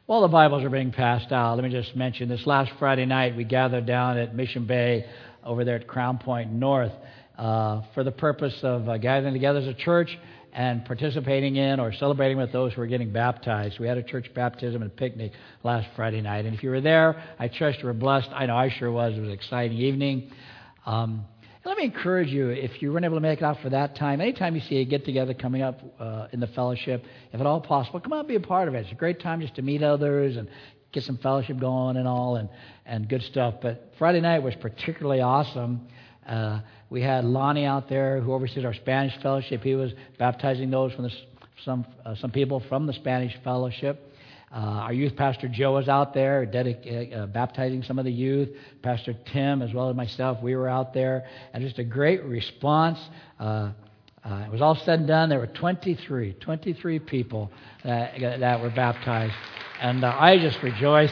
While the Bibles are being passed out, let me just mention this last Friday night we gathered down at Mission Bay over there at Crown Point North for the purpose of gathering together as a church and participating in or celebrating with those who are getting baptized. We had a church baptism and picnic last Friday night. And if you were there, I trust you were blessed. I know I sure was. It was an exciting evening. Let me encourage you, if you weren't able to make it out for that time, anytime you see a get-together coming up in the fellowship, if at all possible, come out and be a part of it. It's a great time just to meet others and get some fellowship going and all and good stuff. But Friday night was particularly awesome. We had Lonnie out there who oversees our Spanish fellowship. He was baptizing those from some people from the Spanish fellowship. Our youth pastor Joe was out there baptizing some of the youth. Pastor Tim, as well as myself, we were out there. And just a great response. It was all said and done. There were 23 people that were baptized. And I just rejoiced.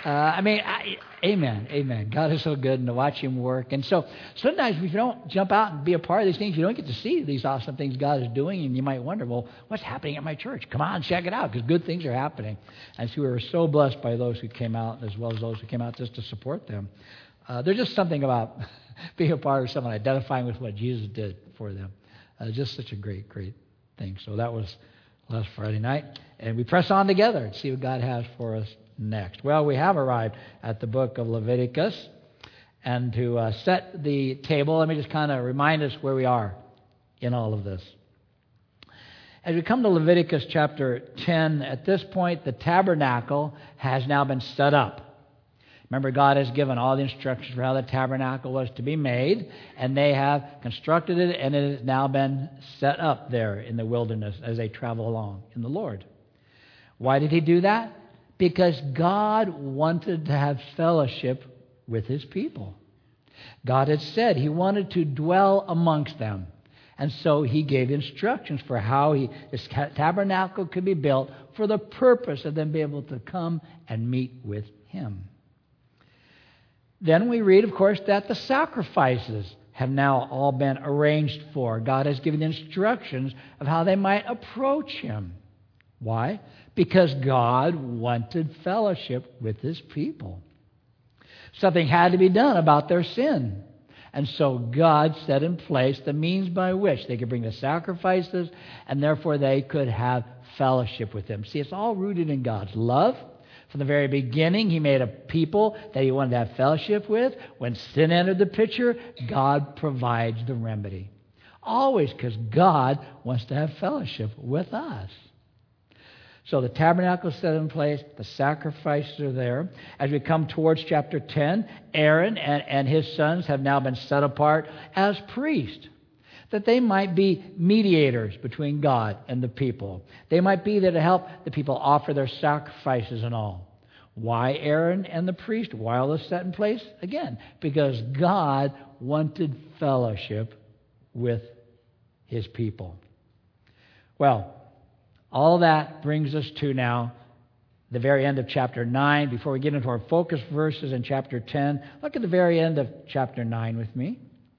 Amen. God is so good, and to watch Him work. And so sometimes if you don't jump out and be a part of these things, you don't get to see these awesome things God is doing, and you might wonder, well, what's happening at my church? Come on, check it out, because good things are happening. And so we were so blessed by those who came out, as well as those who came out just to support them. There's just something about being a part of someone, identifying with what Jesus did for them. Just such a great thing. So that was last Friday night. And we press on together and see what God has for us next. Well, we have arrived at the book of Leviticus. And to set the table, let me just kind of remind us where we are in all of this. As we come to Leviticus chapter 10, at this point, the tabernacle has now been set up. Remember, God has given all the instructions for how the tabernacle was to be made, and they have constructed it, and it has now been set up there in the wilderness as they travel along in the Lord. Why did He do that? Because God wanted to have fellowship with His people. God had said He wanted to dwell amongst them. And so He gave instructions for how this tabernacle could be built for the purpose of them being able to come and meet with Him. Then we read, of course, that the sacrifices have now all been arranged for. God has given instructions of how they might approach Him. Why? Because God wanted fellowship with His people. Something had to be done about their sin. And so God set in place the means by which they could bring the sacrifices, and therefore they could have fellowship with Him. See, it's all rooted in God's love. From the very beginning, He made a people that He wanted to have fellowship with. When sin entered the picture, God provides the remedy. Always, because God wants to have fellowship with us. So the tabernacle is set in place. The sacrifices are there. As we come towards chapter 10, Aaron and his sons have now been set apart as priests, that they might be mediators between God and the people. They might be there to help the people offer their sacrifices and all. Why Aaron and the priest? Why all this set in place? Again, because God wanted fellowship with His people. Well, all that brings us to now the very end of chapter 9. Before we get into our focus verses in chapter 10, look at the very end of chapter 9 with me.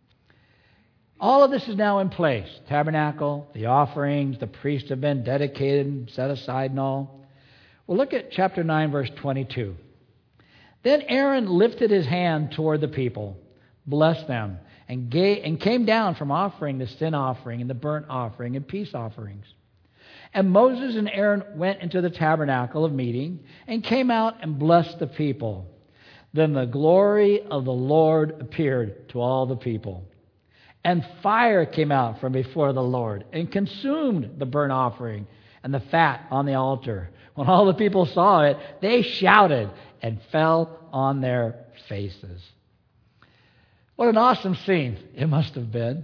All of this is now in place. Tabernacle, the offerings, the priests have been dedicated and set aside and all. Well, look at chapter 9, verse 22. Then Aaron lifted his hand toward the people, blessed them, and came down from offering the sin offering and the burnt offering and peace offerings. And Moses and Aaron went into the tabernacle of meeting and came out and blessed the people. Then the glory of the Lord appeared to all the people. And fire came out from before the Lord and consumed the burnt offering and the fat on the altar. When all the people saw it, they shouted and fell on their faces. What an awesome scene it must have been.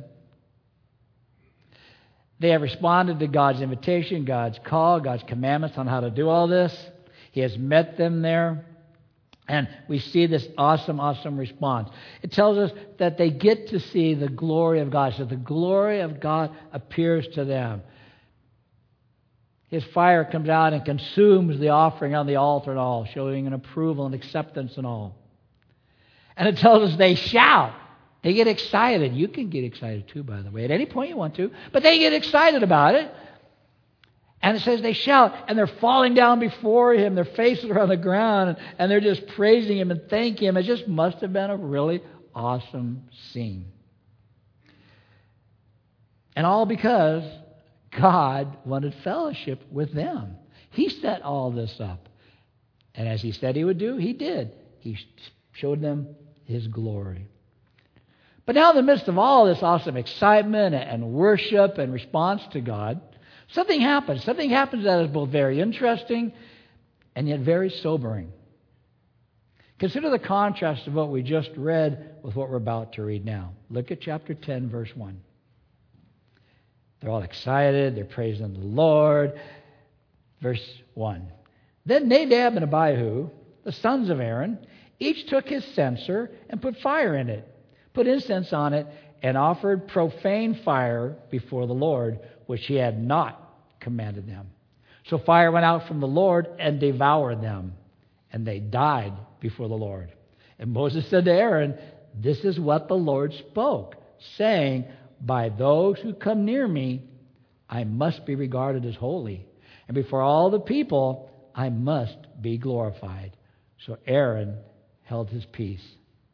They have responded to God's invitation, God's call, God's commandments on how to do all this. He has met them there. And we see this awesome response. It tells us that they get to see the glory of God. So the glory of God appears to them. His fire comes out and consumes the offering on the altar and all, showing an approval and acceptance and all. And it tells us they shout. They get excited. You can get excited too, by the way, at any point you want to. But they get excited about it. And it says they shout, and they're falling down before him. Their faces are on the ground, and they're just praising him and thanking him. It just must have been a really awesome scene. And all because God wanted fellowship with them. He set all this up. And as he said he would do, he did. He showed them his glory. But now in the midst of all this awesome excitement and worship and response to God, something happens. Something happens that is both very interesting and yet very sobering. Consider the contrast of what we just read with what we're about to read now. Look at chapter 10, verse 1. They're all excited. They're praising the Lord. Verse 1. Then Nadab and Abihu, the sons of Aaron, each took his censer and put fire in it, put incense on it, and offered profane fire before the Lord, which he had not commanded them. So fire went out from the Lord and devoured them, and they died before the Lord. And Moses said to Aaron, "This is what the Lord spoke, saying, by those who come near me, I must be regarded as holy, and before all the people, I must be glorified." So Aaron held his peace.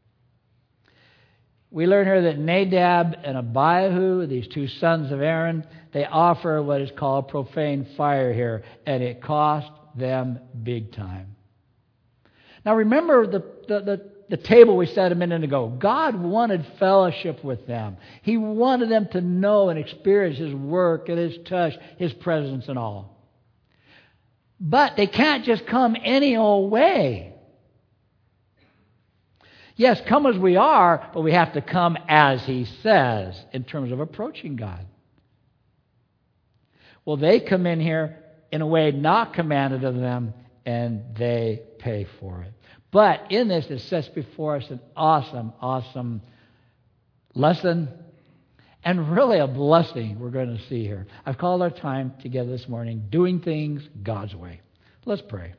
We learn here that Nadab and Abihu, these two sons of Aaron, they offer what is called profane fire here, and it cost them big time. Now remember the table we said a minute ago. God wanted fellowship with them. He wanted them to know and experience his work and his touch, his presence and all. But they can't just come any old way. Yes, come as we are, but we have to come as he says in terms of approaching God. Well, they come in here in a way not commanded of them, and they pay for it. But in this, it sets before us an awesome, awesome lesson and really a blessing we're going to see here. I've called our time together this morning, Doing Things God's Way. Let's pray.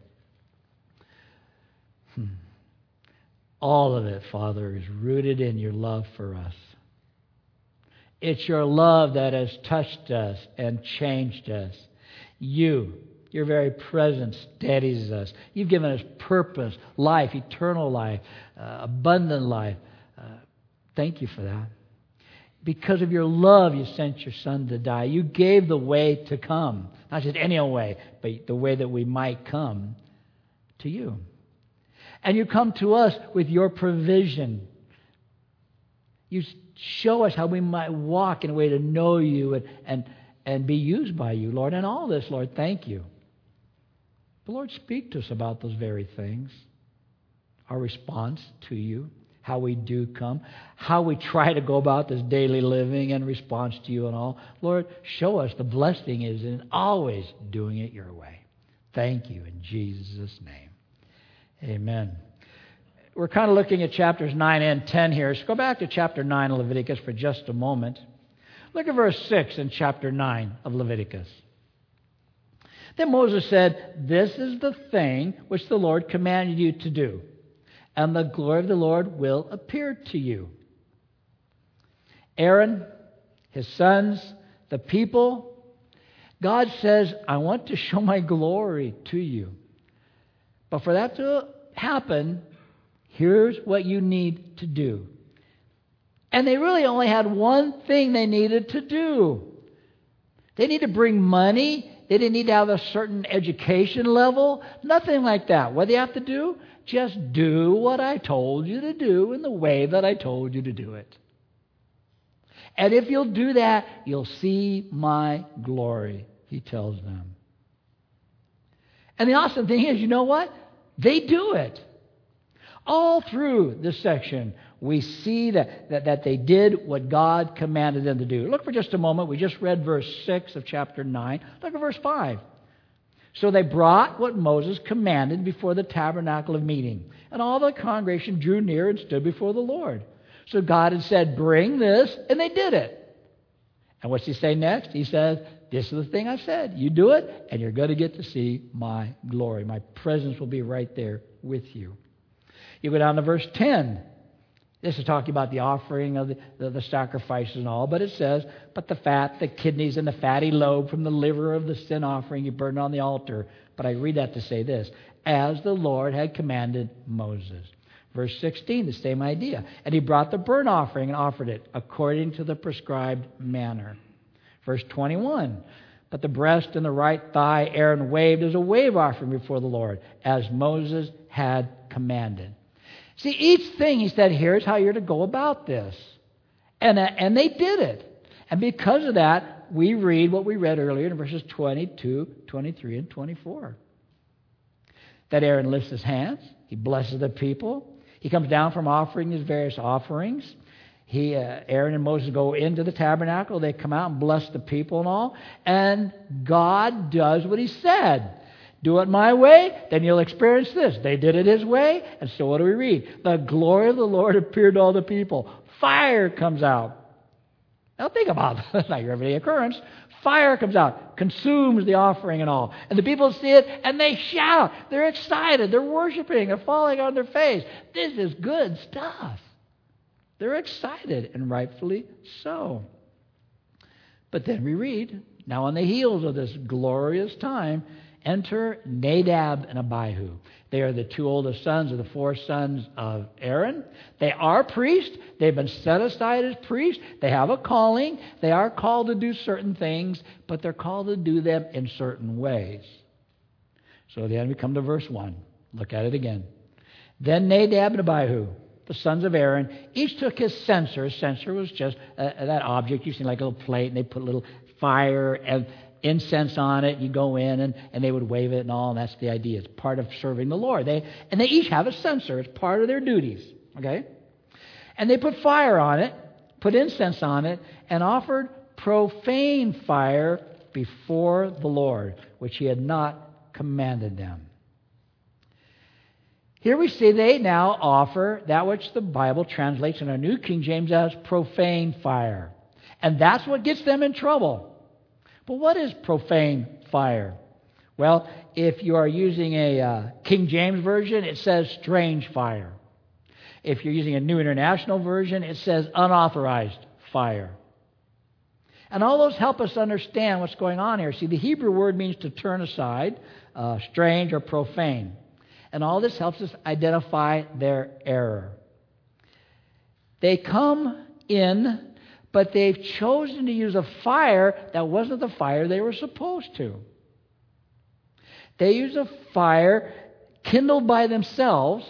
All of it, Father, is rooted in your love for us. It's your love that has touched us and changed us. Your very presence steadies us. You've given us purpose, life, eternal life, abundant life. Thank you for that. Because of your love, you sent your Son to die. You gave the way to come. Not just any old way, but the way that we might come to you. And you come to us with your provision. You show us how we might walk in a way to know you and be used by you, Lord. And all this, Lord, thank you. But Lord, speak to us about those very things. Our response to you, how we do come, how we try to go about this daily living in response to you and all. Lord, show us the blessing is in always doing it your way. Thank you in Jesus' name. Amen. We're kind of looking at chapters 9 and 10 here. So go back to chapter 9 of Leviticus for just a moment. Look at verse 6 in chapter 9 of Leviticus. Then Moses said, "This is the thing which the Lord commanded you to do, and the glory of the Lord will appear to you." Aaron, his sons, the people, God says, "I want to show my glory to you. But for that to happen, here's what you need to do." And they really only had one thing they needed to do. They need to bring money. They didn't need to have a certain education level. Nothing like that. What do you have to do? Just do what I told you to do in the way that I told you to do it. And if you'll do that, you'll see my glory, he tells them. And the awesome thing is, you know what? They do it. All through this section, we see that they did what God commanded them to do. Look for just a moment. We just read verse 6 of chapter 9. Look at verse 5. So they brought what Moses commanded before the tabernacle of meeting. And all the congregation drew near and stood before the Lord. So God had said, "Bring this," and they did it. And what's he say next? He says, "This is the thing I said. You do it, and you're going to get to see my glory. My presence will be right there with you." You go down to verse 10. This is talking about the offering of the sacrifices and all, but it says, but the fat, the kidneys, and the fatty lobe from the liver of the sin offering you burned on the altar. But I read that to say this, as the Lord had commanded Moses. Verse 16, the same idea. And he brought the burnt offering and offered it according to the prescribed manner. Verse 21, but the breast and the right thigh Aaron waved as a wave offering before the Lord, as Moses had commanded. See, each thing he said, here's how you're to go about this. And they did it. And because of that, we read what we read earlier in verses 22, 23, and 24. That Aaron lifts his hands. He blesses the people. He comes down from offering his various offerings. Aaron and Moses go into the tabernacle. They come out and bless the people and all. And God does what he said. Do it my way, then you'll experience this. They did it his way, and so what do we read? The glory of the Lord appeared to all the people. Fire comes out. Now think about it. That's not your everyday occurrence. Fire comes out, consumes the offering and all. And the people see it, and they shout. They're excited. They're worshiping. They're falling on their face. This is good stuff. They're excited, and rightfully so. But then we read, now on the heels of this glorious time, enter Nadab and Abihu. They are the two oldest sons of the four sons of Aaron. They are priests. They've been set aside as priests. They have a calling. They are called to do certain things, but they're called to do them in certain ways. So then we come to verse 1. Look at it again. Then Nadab and Abihu, the sons of Aaron, each took his censer. A censer was just that object you see like a little plate, and they put a little fire and incense on it. You go in and they would wave it and all, and that's the idea. It's part of serving the Lord. They each have a censer. It's part of their duties. Okay? And they put fire on it, put incense on it, and offered profane fire before the Lord, which he had not commanded them. Here we see they now offer that which the Bible translates in our New King James as profane fire. And that's what gets them in trouble. But what is profane fire? Well, if you are using a King James Version, it says strange fire. If you're using a New International Version, it says unauthorized fire. And all those help us understand what's going on here. See, the Hebrew word means to turn aside, strange or profane. And all this helps us identify their error. They come in, but they've chosen to use a fire that wasn't the fire they were supposed to. They use a fire kindled by themselves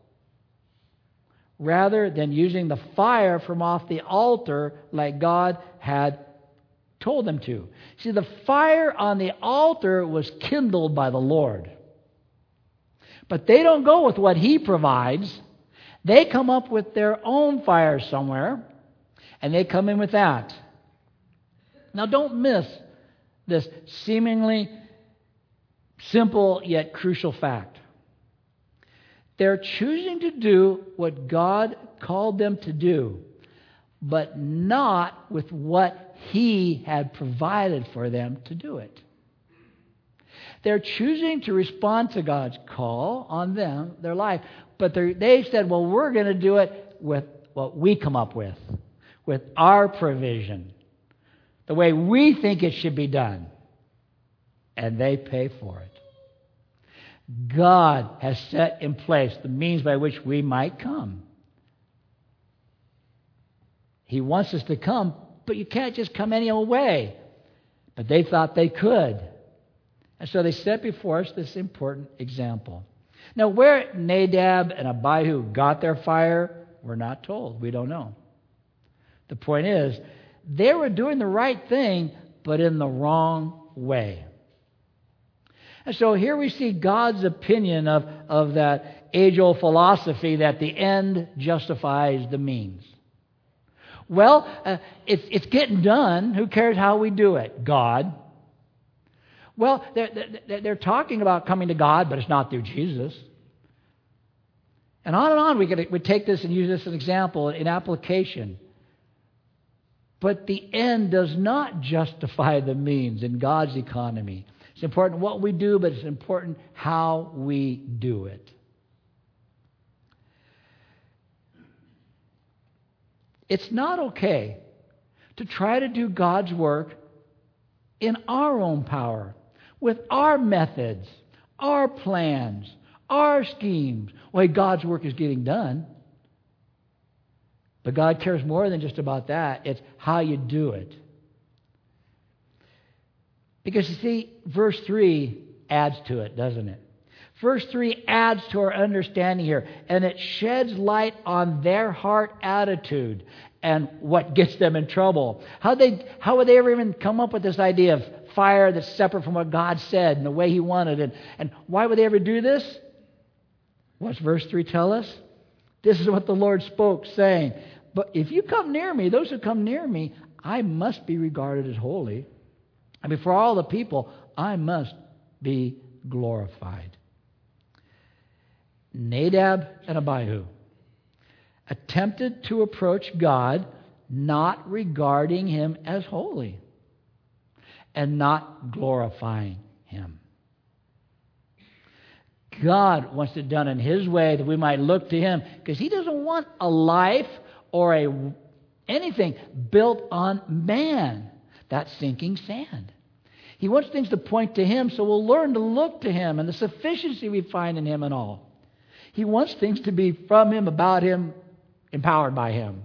rather than using the fire from off the altar like God had told them to. See, the fire on the altar was kindled by the Lord. But they don't go with what He provides. They come up with their own fire somewhere, and they come in with that. Now, don't miss this seemingly simple yet crucial fact. They're choosing to do what God called them to do, but not with what He had provided for them to do it. They're choosing to respond to God's call on them, their life, but they said, well, we're going to do it with what we come up with our provision, the way we think it should be done. And they pay for it. God has set in place the means by which we might come. He wants us to come, but you can't just come any old way. But they thought they could. And so they set before us this important example. Now, where Nadab and Abihu got their fire, we're not told. We don't know. The point is, they were doing the right thing, but in the wrong way. And so here we see God's opinion of that age-old philosophy that the end justifies the means. Well, it's getting done. Who cares how we do it? God. Well, they're talking about coming to God, but it's not through Jesus. And on we take this and use this as an example in application. But the end does not justify the means in God's economy. It's important what we do, but it's important how we do it. It's not okay to try to do God's work in our own power, with our methods, our plans, our schemes. Well, God's work is getting done. But God cares more than just about that. It's how you do it. Because you see, verse 3 adds to it, doesn't it? Verse 3 adds to our understanding here, and it sheds light on their heart attitude and what gets them in trouble. How would they ever even come up with this idea of fire that's separate from what God said and the way He wanted it? And why would they ever do this? What's verse 3 tell us? This is what the Lord spoke, saying, "But if you come near me, those who come near me, I must be regarded as holy. And before all the people, I must be glorified." Nadab and Abihu attempted to approach God not regarding Him as holy and not glorifying Him. God wants it done in His way that we might look to Him, because He doesn't want a life or anything built on man. That's sinking sand. He wants things to point to Him, so we'll learn to look to Him and the sufficiency we find in Him and all. He wants things to be from Him, about Him, empowered by Him.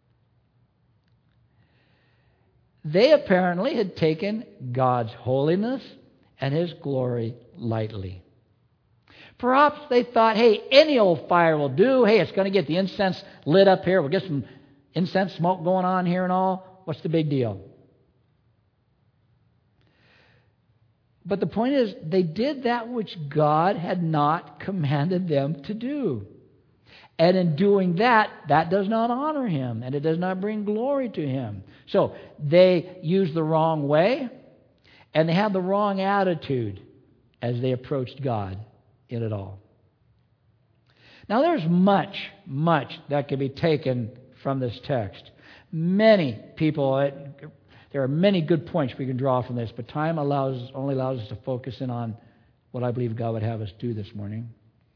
They apparently had taken God's holiness and His glory lightly. Perhaps they thought, hey, any old fire will do. Hey, it's going to get the incense lit up here. We'll get some incense smoke going on here and all. What's the big deal? But the point is, they did that which God had not commanded them to do. And in doing that, that does not honor Him, and it does not bring glory to Him. So they used the wrong way, and they had the wrong attitude as they approached God in it all. Now, there's much that can be taken from this text. Many people... There are many good points we can draw from this, but time only allows us to focus in on what I believe God would have us do this morning.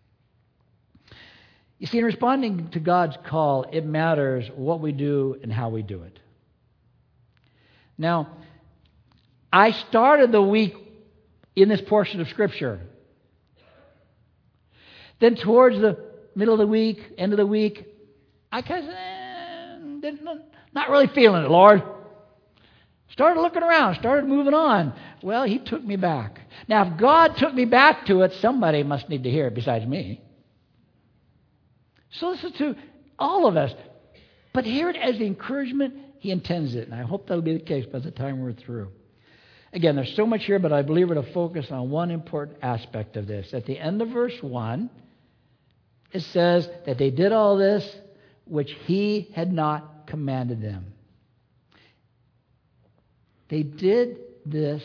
You see, in responding to God's call, it matters what we do and how we do it. Now, I started the week in this portion of Scripture. Then towards the middle of the week, end of the week, I kind of not really feeling it, Lord. Started looking around, started moving on. Well, He took me back. Now, if God took me back to it, somebody must need to hear it besides me. So this is to all of us. But hear it as the encouragement He intends it. And I hope that'll be the case by the time we're through. Again, there's so much here, but I believe we're to focus on one important aspect of this. At the end of verse 1, it says that they did all this which He had not commanded them. They did this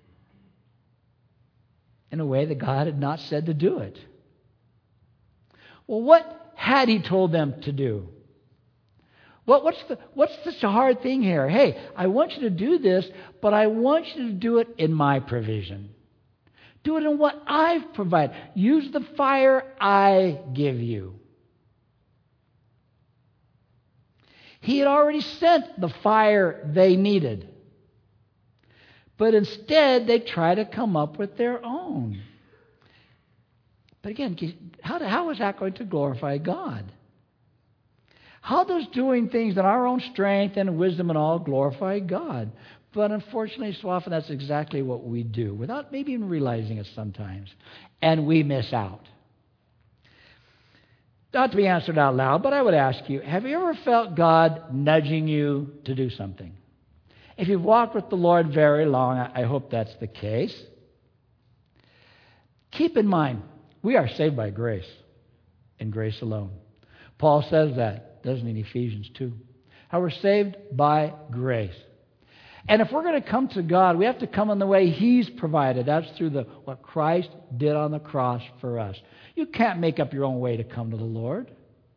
in a way that God had not said to do it. Well, what had He told them to do? What's such a hard thing here? Hey, I want you to do this, but I want you to do it in my provision. Do it in what I've provided. Use the fire I give you. He had already sent the fire they needed. But instead, they try to come up with their own. But again, how is that going to glorify God? How does doing things in our own strength and wisdom and all glorify God? But unfortunately, so often that's exactly what we do, without maybe even realizing it sometimes. And we miss out. Not to be answered out loud, but I would ask you, have you ever felt God nudging you to do something? If you've walked with the Lord very long, I hope that's the case. Keep in mind, we are saved by grace, and grace alone. Paul says that, doesn't he, in Ephesians 2? How we're saved by grace. And if we're going to come to God, we have to come in the way He's provided. That's through what Christ did on the cross for us. You can't make up your own way to come to the Lord.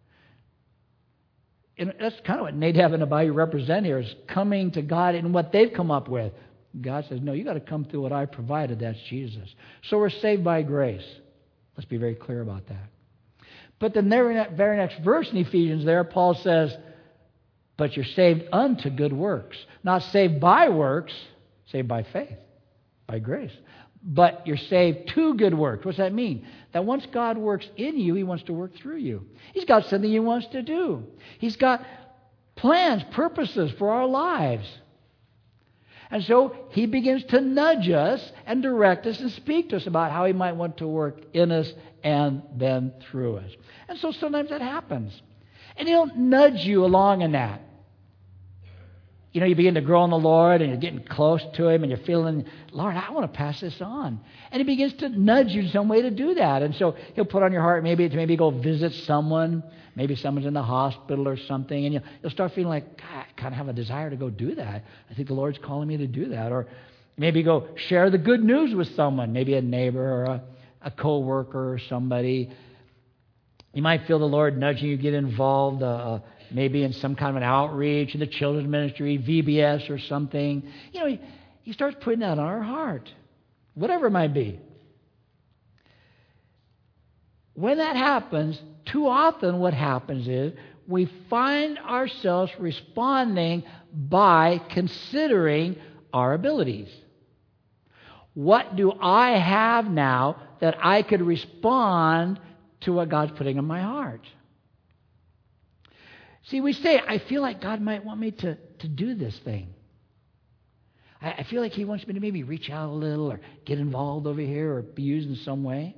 And that's kind of what Nadab and Abihu represent here, is coming to God in what they've come up with. God says, no, you got to come through what I provided. That's Jesus. So we're saved by grace. Let's be very clear about that. But the very next verse in Ephesians there, Paul says, But you're saved unto good works. Not saved by works, saved by faith, by grace. But you're saved to good works. What's that mean? That once God works in you, He wants to work through you. He's got something He wants to do. He's got plans, purposes for our lives. And so He begins to nudge us and direct us and speak to us about how He might want to work in us and then through us. And so sometimes that happens. And He'll nudge you along in that. You know, you begin to grow in the Lord and you're getting close to Him and you're feeling, Lord, I want to pass this on. And He begins to nudge you in some way to do that. And so He'll put on your heart maybe go visit someone. Maybe someone's in the hospital or something. And you'll start feeling like, God, I kind of have a desire to go do that. I think the Lord's calling me to do that. Or maybe go share the good news with someone. Maybe a neighbor or a co-worker or somebody. You might feel the Lord nudging you to get involved maybe in some kind of an outreach, in the children's ministry, VBS or something. You know, He starts putting that on our heart, whatever it might be. When that happens, too often what happens is we find ourselves responding by considering our abilities. What do I have now that I could respond to what God's putting in my heart? See, we say, I feel like God might want me to do this thing. I feel like He wants me to maybe reach out a little or get involved over here or be used in some way.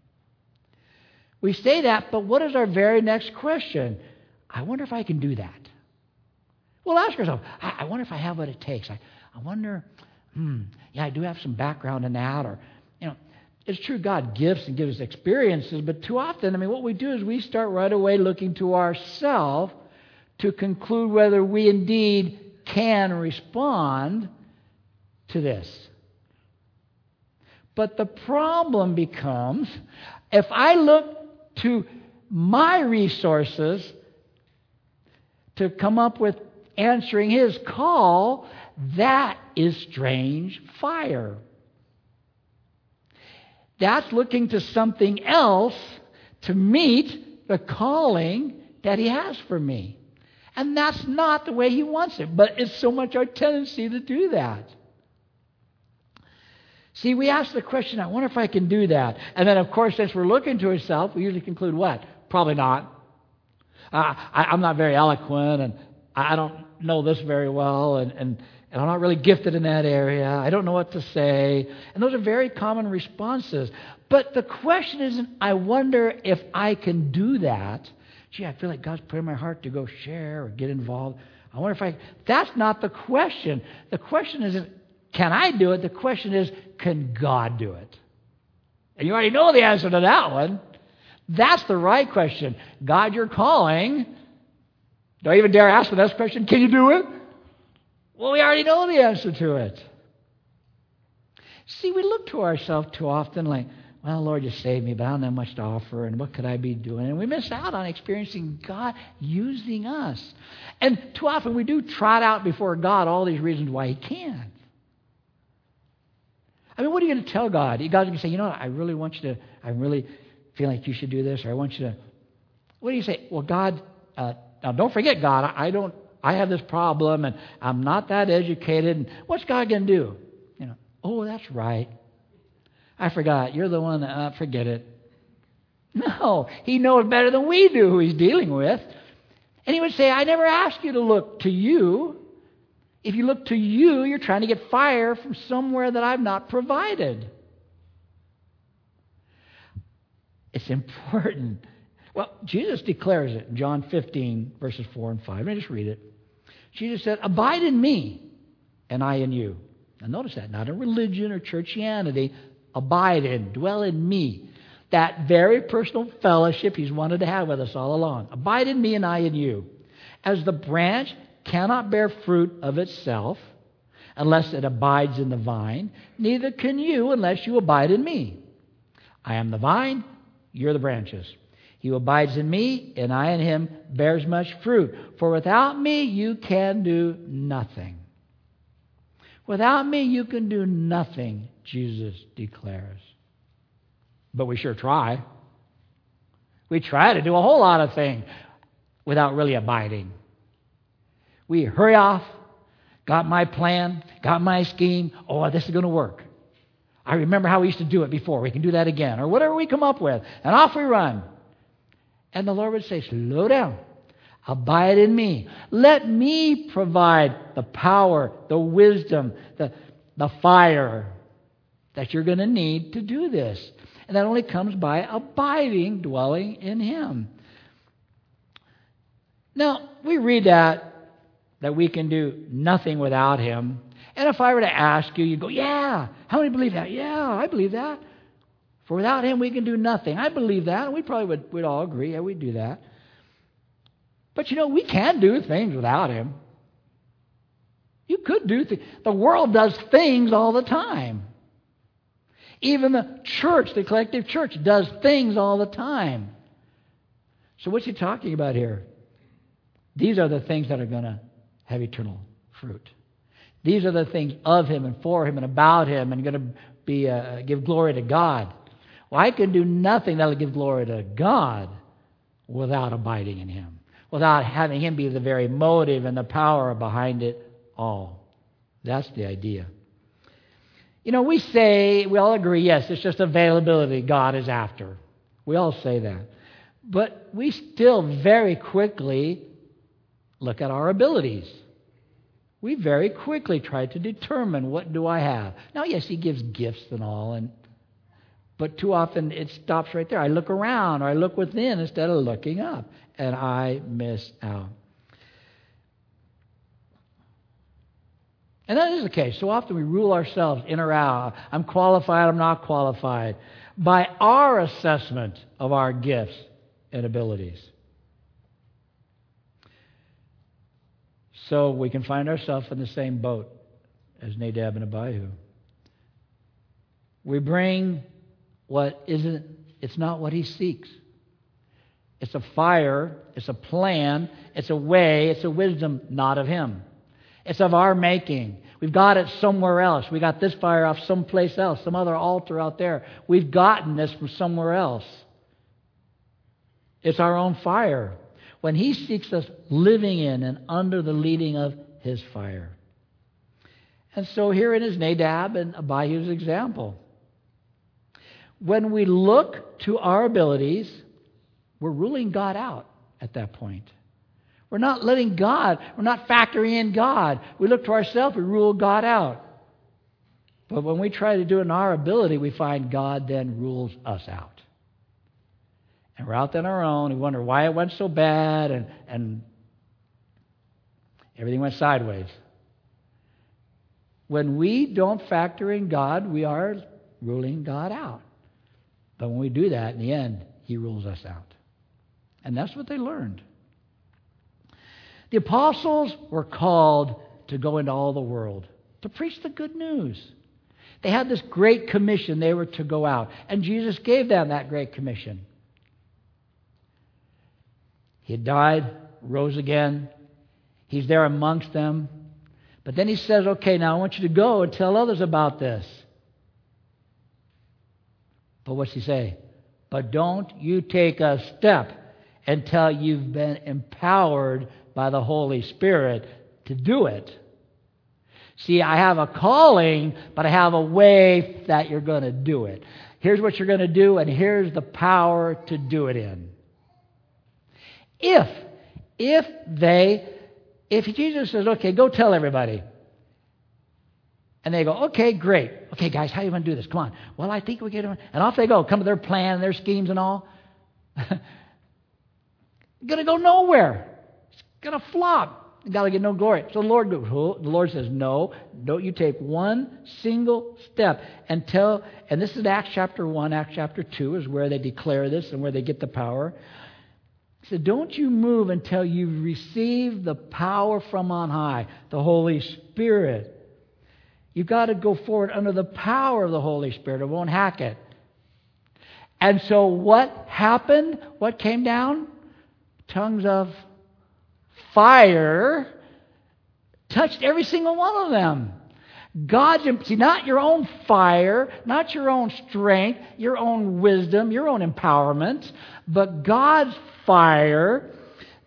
We say that, but what is our very next question? I wonder if I can do that. We'll ask ourselves, I wonder if I have what it takes. I wonder, I do have some background in that. Or, it's true God gives and gives us experiences, but too often, what we do is we start right away looking to ourselves to conclude whether we indeed can respond to this. But the problem becomes, if I look to my resources to come up with answering His call, that is strange fire. That's looking to something else to meet the calling that He has for me. And that's not the way He wants it, but it's so much our tendency to do that. See, we ask the question, I wonder if I can do that. And then, of course, since we're looking to ourselves, we usually conclude what? Probably not. I'm not very eloquent, and I don't know this very well, and I'm not really gifted in that area. I don't know what to say. And those are very common responses. But the question isn't, I wonder if I can do that. Gee, I feel like God's put in my heart to go share or get involved. I wonder if I... That's not the question. The question isn't, can I do it? The question is, can God do it? And you already know the answer to that one. That's the right question. God, you're calling. Don't even dare ask the next question. Can you do it? Well, we already know the answer to it. See, we look to ourselves too often like, well, Lord, you saved me, but I don't have much to offer, and what could I be doing? And we miss out on experiencing God using us. And too often we do trot out before God all these reasons why He can't. What are you going to tell God? God's going to say, I really want you to, I really feel like you should do this, or I want you to... What do you say? Well, God, now don't forget, God, I have this problem, and I'm not that educated, and what's God going to do? Oh, that's right. I forgot. You're the one that, forget it. No, He knows better than we do who He's dealing with. And He would say, I never asked you to look to you. If you look to you, you're trying to get fire from somewhere that I've not provided. It's important. Well, Jesus declares it in John 15, verses 4 and 5. Let me just read it. Jesus said, abide in me, and I in you. Now notice that, not in religion or churchianity. Abide in, dwell in me. That very personal fellowship He's wanted to have with us all along. Abide in me, and I in you. As the branch cannot bear fruit of itself unless it abides in the vine, neither can you unless you abide in me. I am the vine, you're the branches. He who abides in me, and I in him, bears much fruit. For without me, you can do nothing. Without me, you can do nothing, Jesus declares. But we sure try. We try to do a whole lot of things without really abiding. We hurry off, got my plan, got my scheme. Oh, this is going to work. I remember how we used to do it before. We can do that again. Or whatever we come up with. And off we run. And the Lord would say, slow down. Abide in me. Let me provide the power, the wisdom, the fire that you're going to need to do this. And that only comes by abiding, dwelling in Him. Now, we read that we can do nothing without Him. And if I were to ask you, you'd go, yeah. How many believe that? Yeah, I believe that. For without Him, we can do nothing. I believe that. And we probably would all agree. Yeah, we'd do that. But we can do things without Him. You could do things. The world does things all the time. Even the church, the collective church, does things all the time. So what's He talking about here? These are the things that are going to have eternal fruit. These are the things of Him and for Him and about Him and going to be give glory to God. Well, I can do nothing that will give glory to God without abiding in Him, without having Him be the very motive and the power behind it all. That's the idea. We all agree, yes, it's just availability God is after. We all say that. But we still very quickly look at our abilities. We very quickly try to determine, what do I have? Now, yes, He gives gifts and all, but too often it stops right there. I look around or I look within instead of looking up, and I miss out. And that is the case. So often we rule ourselves in or out. I'm qualified, I'm not qualified, by our assessment of our gifts and abilities. So we can find ourselves in the same boat as Nadab and Abihu. We bring it's not what he seeks. It's a fire, it's a plan, it's a way, it's a wisdom not of him. It's of our making. We've got it somewhere else. We got this fire off someplace else, some other altar out there. We've gotten this from somewhere else. It's our own fire. When he seeks us living in and under the leading of his fire. And so here it is Nadab and Abihu's example. When we look to our abilities, we're ruling God out at that point. We're not letting God, we're not factoring in God. We look to ourselves, we rule God out. But when we try to do it in our ability, we find God then rules us out. And we're out on our own. We wonder why it went so bad and everything went sideways. When we don't factor in God, we are ruling God out. But when we do that, in the end, He rules us out. And that's what they learned. The apostles were called to go into all the world, to preach the good news. They had this great commission. They were to go out. And Jesus gave them that great commission. He had died, rose again. He's there amongst them. But then He says, okay, now I want you to go and tell others about this. But what's He say? But don't you take a step until you've been empowered by the Holy Spirit to do it. See, I have a calling, but I have a way that you're going to do it. Here's what you're going to do, and here's the power to do it in. If Jesus says, okay, go tell everybody. And they go, okay, great. Okay, guys, how are you going to do this? Come on. Well, I think we get it. And off they go. Come to their plan, their schemes and all. Going to go nowhere. It's going to flop. You got to get no glory. So the Lord says, no, don't you take one single step until, and this is Acts chapter 1, Acts chapter 2 is where they declare this and where they get the power. He said, don't you move until you've received the power from on high, the Holy Spirit. You've got to go forward under the power of the Holy Spirit. It won't hack it. And so what happened? What came down? Tongues of fire touched every single one of them. See, not your own fire, not your own strength, your own wisdom, your own empowerment, but God's fire.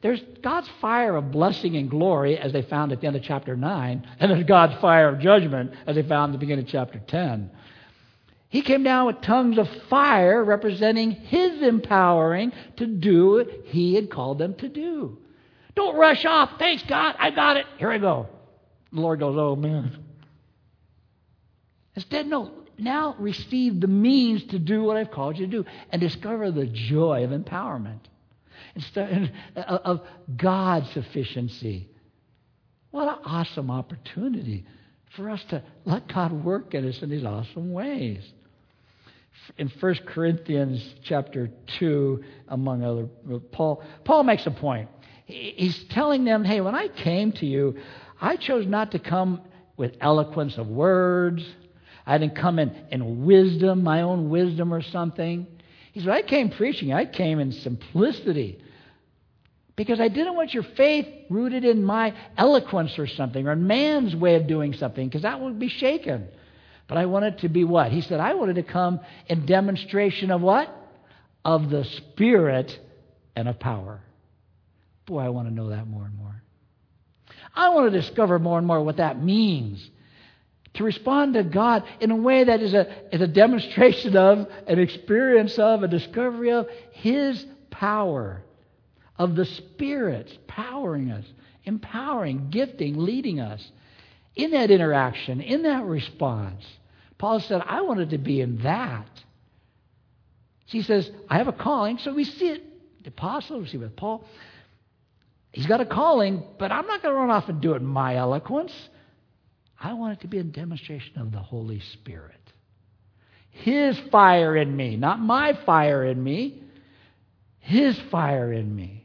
There's God's fire of blessing and glory, as they found at the end of chapter 9, and there's God's fire of judgment, as they found at the beginning of chapter 10. He came down with tongues of fire representing His empowering to do what He had called them to do. Don't rush off. Thanks, God. I got it. Here I go. The Lord goes, oh, man. Instead, no. Now receive the means to do what I've called you to do and discover the joy of empowerment instead of God's sufficiency. What an awesome opportunity for us to let God work in us in these awesome ways. In 1 Corinthians chapter 2, among other, Paul makes a point. He's telling them, hey, when I came to you, I chose not to come with eloquence of words. I didn't come in wisdom, my own wisdom or something. He said, I came preaching. I came in simplicity. Because I didn't want your faith rooted in my eloquence or something, or man's way of doing something, because that would be shaken. But I wanted to be what? He said, I wanted to come in demonstration of what? Of the Spirit and of power. Boy, I want to know that more and more. I want to discover more and more what that means. To respond to God in a way that is a demonstration of, an experience of, a discovery of His power, of the Spirit powering us, empowering, gifting, leading us. In that interaction, in that response, Paul said, I wanted to be in that. He says, I have a calling. So we see it, the apostle, we see with Paul. He's got a calling, but I'm not going to run off and do it in my eloquence. I want it to be a demonstration of the Holy Spirit. His fire in me, not my fire in me. His fire in me.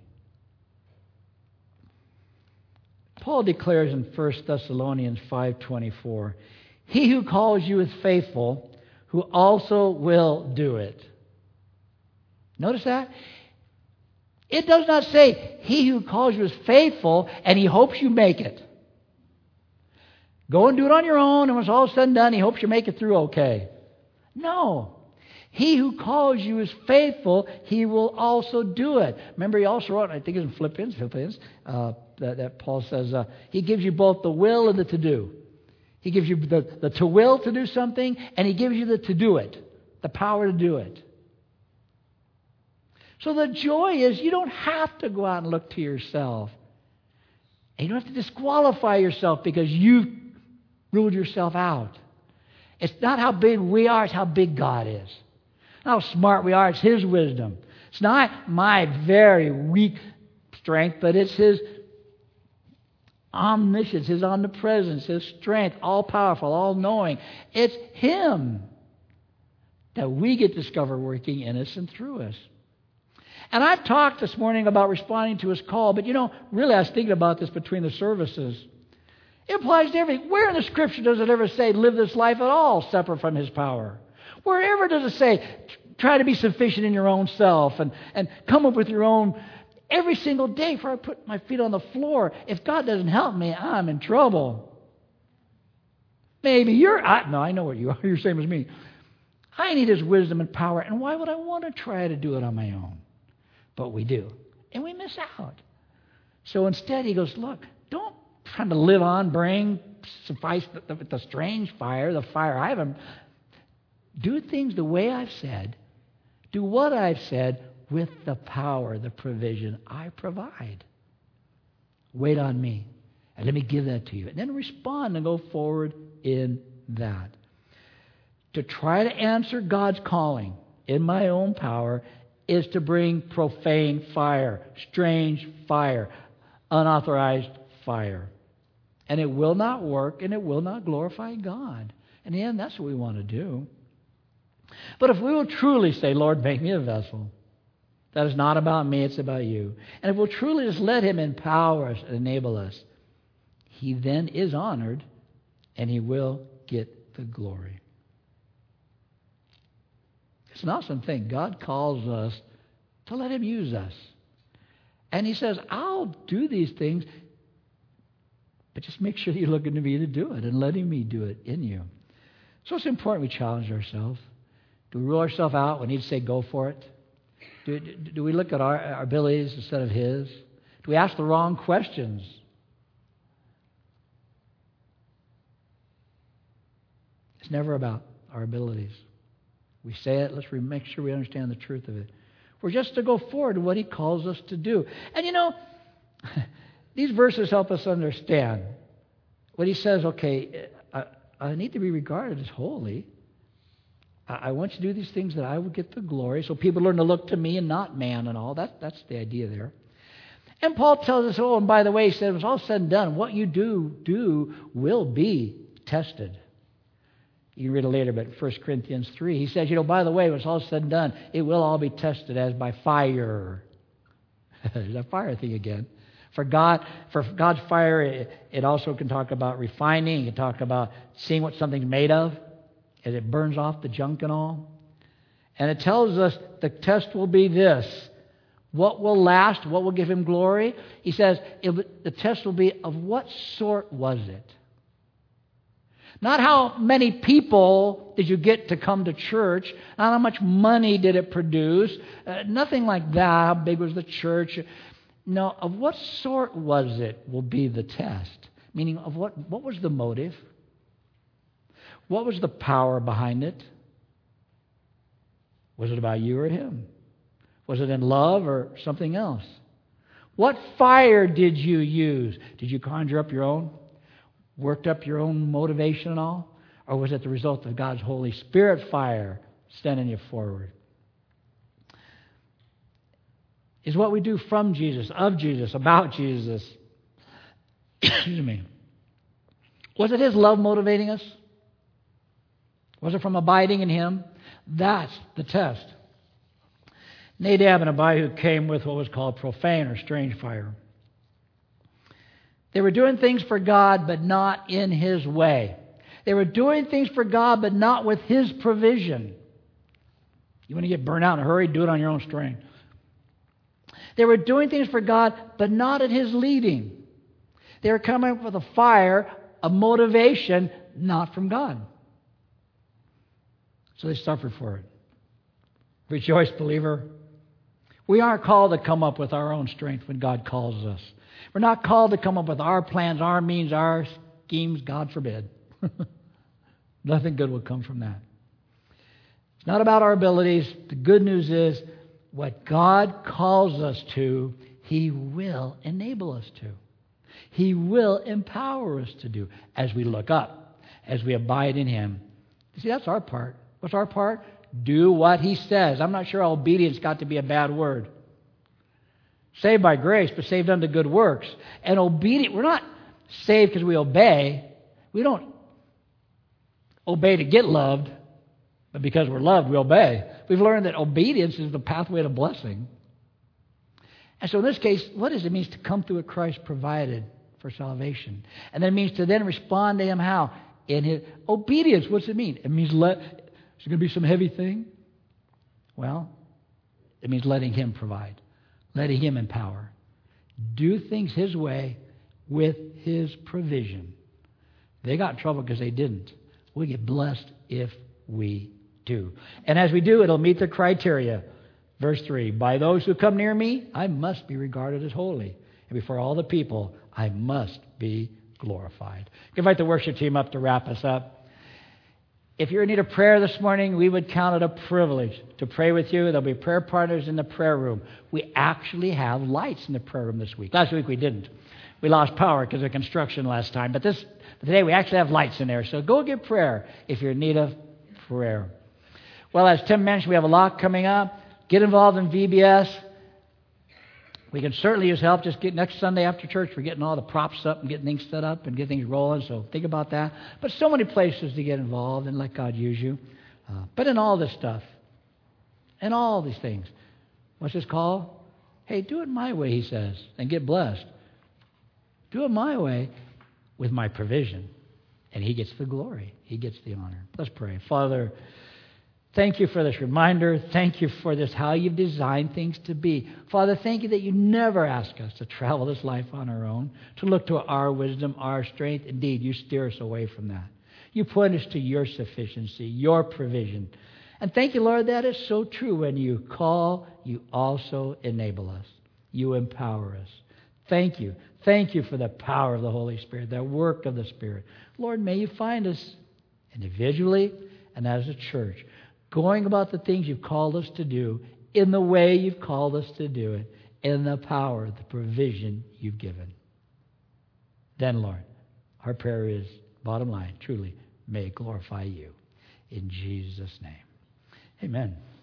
Paul declares in 1 Thessalonians 5:24, He who calls you is faithful, who also will do it. Notice that? It does not say, He who calls you is faithful, and He hopes you make it. Go and do it on your own, and when it's all said and done, He hopes you make it through okay. No. He who calls you is faithful, He will also do it. Remember, He also wrote, I think it's in Philippians, that Paul says, He gives you both the will and the to-do. He gives you the to-will to do something, and He gives you the to-do it, the power to do it. So the joy is you don't have to go out and look to yourself. And you don't have to disqualify yourself because you've ruled yourself out. It's not how big we are, it's how big God is. Not how smart we are, it's His wisdom. It's not my very weak strength, but it's His omniscience, His omnipresence, His strength, all-powerful, all-knowing. It's Him that we get to discover working in us and through us. And I've talked this morning about responding to His call, but really I was thinking about this between the services. It applies to everything. Where in the Scripture does it ever say, live this life at all separate from His power? Wherever does it say, try to be sufficient in your own self and come up with your own, every single day before I put my feet on the floor, if God doesn't help me, I'm in trouble. Maybe I know what you are. You're the same as me. I need His wisdom and power, and why would I want to try to do it on my own? But we do. And we miss out. So instead He goes, look, don't try to live on, suffice the strange fire, the fire I haven't. Do things the way I've said. Do what I've said with the power, the provision I provide. Wait on me. And let me give that to you. And then respond and go forward in that. To try to answer God's calling in my own power is to bring profane fire, strange fire, unauthorized fire. And it will not work, and it will not glorify God. In the end, that's what we want to do. But if we will truly say, Lord, make me a vessel, that is not about me, it's about you. And if we'll truly just let Him empower us and enable us, He then is honored, and He will get the glory. It's an awesome thing. God calls us to let Him use us. And He says, I'll do these things, but just make sure that you're looking to me to do it and letting me do it in you. So it's important we challenge ourselves. Do we rule ourselves out? We need to say, go for it. Do we look at our abilities instead of His? Do we ask the wrong questions. It's never about our abilities. We say it, let's make sure we understand the truth of it. We're just to go forward to what He calls us to do. And these verses help us understand what He says, okay, I need to be regarded as holy. I want you to do these things that I would get the glory, so people learn to look to me and not man and all. That's the idea there. And Paul tells us, and by the way, he said, when it's all said and done, what you do will be tested. You can read it later, but 1 Corinthians 3, he says, by the way, when it's all said and done, it will all be tested as by fire. There's that fire thing again. For God's fire, it also can talk about refining. It can talk about seeing what something's made of, as it burns off the junk and all. And it tells us the test will be this. What will last? What will give Him glory? He says the test will be of what sort was it? Not how many people did you get to come to church. Not how much money did it produce. Nothing like that. How big was the church? No, of what sort was it will be the test. Meaning of what was the motive? What was the power behind it? Was it about you or Him? Was it in love or something else? What fire did you use? Did you conjure up your own? Worked up your own motivation and all? Or was it the result of God's Holy Spirit fire sending you forward? Is what we do from Jesus, of Jesus, about Jesus. Excuse me. Was it His love motivating us? Was it from abiding in Him? That's the test. Nadab and Abihu came with what was called profane or strange fire. They were doing things for God, but not in His way. They were doing things for God, but not with His provision. You want to get burnt out in a hurry? Do it on your own strength. They were doing things for God, but not at His leading. They were coming up with a fire, a motivation, not from God. So they suffered for it. Rejoice, believer. We aren't called to come up with our own strength when God calls us. We're not called to come up with our plans, our means, our schemes. God forbid. Nothing good will come from that. It's not about our abilities. The good news is what God calls us to, He will enable us to. He will empower us to do as we look up, as we abide in Him. You see, that's our part. What's our part? Do what He says. I'm not sure obedience got to be a bad word. Saved by grace, but saved unto good works. And obedient, we're not saved because we obey. We don't obey to get loved, but because we're loved, we obey. We've learned that obedience is the pathway to blessing. And so in this case, what does it mean to come through what Christ provided for salvation? And then it means to then respond to Him how? In His obedience. What's it mean? It means is it going to be some heavy thing? Well, it means letting Him provide. Letting Him empower. Do things His way with His provision. They got in trouble because they didn't. We get blessed if we do. And as we do, it'll meet the criteria. Verse 3, by those who come near me, I must be regarded as holy. And before all the people, I must be glorified. Invite the worship team up to wrap us up. If you're in need of prayer this morning, we would count it a privilege to pray with you. There'll be prayer partners in the prayer room. We actually have lights in the prayer room this week. Last week we didn't. We lost power because of construction last time. But today we actually have lights in there. So go get prayer if you're in need of prayer. Well, as Tim mentioned, we have a lot coming up. Get involved in VBS. We can certainly use help. Just get next Sunday after church. We're getting all the props up and getting things set up and getting things rolling. So think about that. But so many places to get involved and let God use you. But in all this stuff, in all these things, what's this call? Hey, do it my way, He says, and get blessed. Do it my way with my provision. And He gets the glory. He gets the honor. Let's pray. Father, thank You for this reminder. Thank You for this, how You've designed things to be. Father, thank You that You never ask us to travel this life on our own, to look to our wisdom, our strength. Indeed, You steer us away from that. You point us to Your sufficiency, Your provision. And thank You, Lord, that is so true. When You call, You also enable us. You empower us. Thank you. Thank you for the power of the Holy Spirit, the work of the Spirit. Lord, may you find us individually and as a church going about the things you've called us to do in the way you've called us to do it, in the power, the provision you've given. Then, Lord, our prayer is, bottom line, truly, may it glorify you. In Jesus' name. Amen.